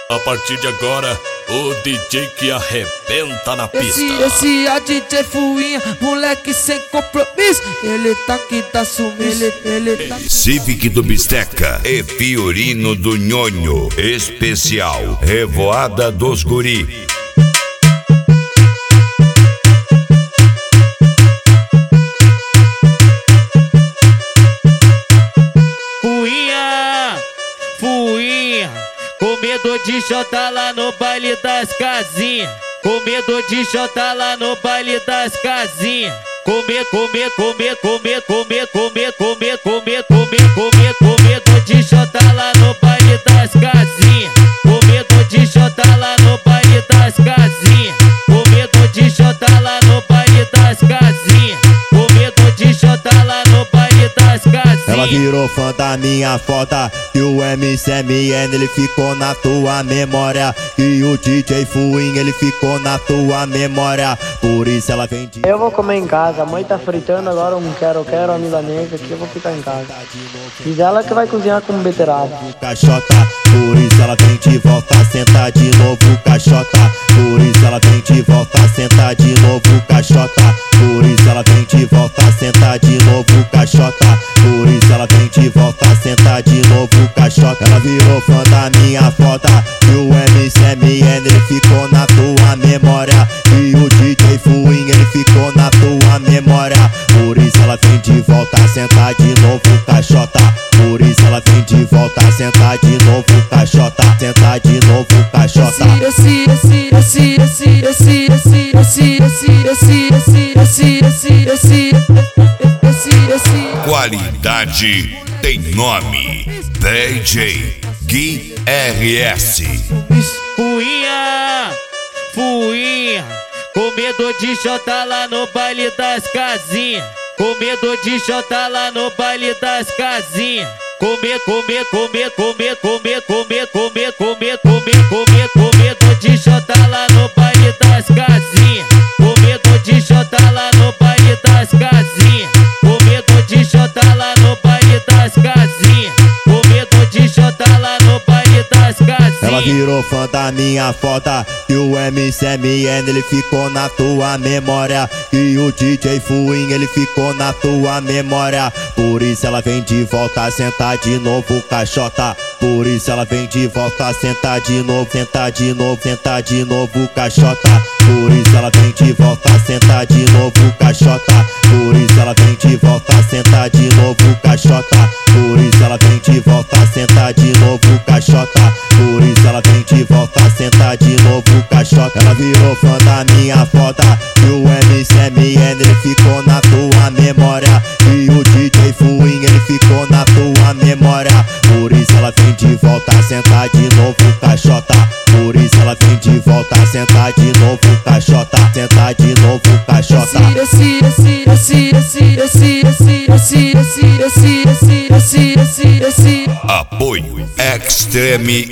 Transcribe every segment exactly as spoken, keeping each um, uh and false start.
A partir de agora, o D J que arrebenta na pista. Esse, esse é D J Fuinha, moleque sem compromisso. Ele tá aqui, tá sumindo. Ele, ele tá... Civic do Bisteca e Fiorino do Nhonho. Especial Revoada dos Guri. Fuinha, fuinha, com medo de chotar lá no baile das casinhas. Com medo de chotar lá no baile das casinhas. Comer, comer, comer, comer, comer, comer, comer, comer, comer, comer, com medo de chotar lá no baile das casinhas. Com medo de chotar lá no baile das casinhas. Com medo de chotar lá no baile das casinhas. Com medo de chotar lá no baile das casinhas. Ela virou fã da minha foda e o M C M N ele ficou na tua memória. E o D J Fuinha ele ficou na tua memória. Por isso ela vem de... Eu vou comer em casa, a mãe tá fritando agora um quero-quero, a milanesa aqui, eu vou ficar em casa. Diz ela que vai cozinhar com beterraba. Caixota, por isso ela vem de volta, senta de novo, caixota. Por isso ela vem de volta, senta de novo, caixota. Por isso ela vem de volta, senta de novo, caixota. Por isso ela vem de volta, senta de novo, caixota. Ela virou fã da minha foda e o M C M N ele ficou na tua memória. E o D J Fuinha ele ficou na tua memória. Por isso ela vem de volta, senta de novo, caixota. Por isso ela vem de volta, senta de novo, caixota. Senta de novo, caixota. Esse, esse, esse, esse, esse, esse, esse, esse, esse, esse, esse, esse, esse, esse, esse. Qualidade tem nome. D J Gui R S. Fuinha, fuinha, com medo de chotar lá no baile das casinhas. Com medo de chotar lá no baile das casinhas. Comer, comer, comer, comer, comer, comer, comer, comer, comer, comer, com medo de chotar lá no baile das casinhas. Com medo de chotar lá no baile das casinhas. Com medo de chotar lá no baile das casinhas. Com medo de chotar lá no baile das casinhas. Ela virou fã da minha foda e o M C M N ele ficou na tua memória. E o D J Fuinha ele ficou na tua memória. Por isso ela vem de volta, senta de novo, caixota. Por isso ela vem de volta, senta de novo, senta de novo, senta de novo, caixota. Por isso ela vem de volta, senta de novo, caixota. Por isso ela vem de volta, senta de novo, caixota. Por isso ela vem de volta, senta de novo, caixota. Por isso ela vem de volta, senta de novo, caixota. Ela virou fã da minha foda e o M C M N ele ficou na tua memória. E o D J Fuinha ele ficou na tua memória. Por isso ela vem de volta, senta de novo, caixota. Por isso ela vem de volta, senta de novo, caixota. Senta de novo, caixota. Esse, esse, esse, esse, esse, esse, esse, esse, esse, esse, esse, esse, esse. Apoio Extreme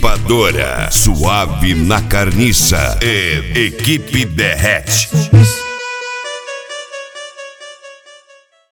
Equipadora, Suave na Carniça e Equipe Derrete.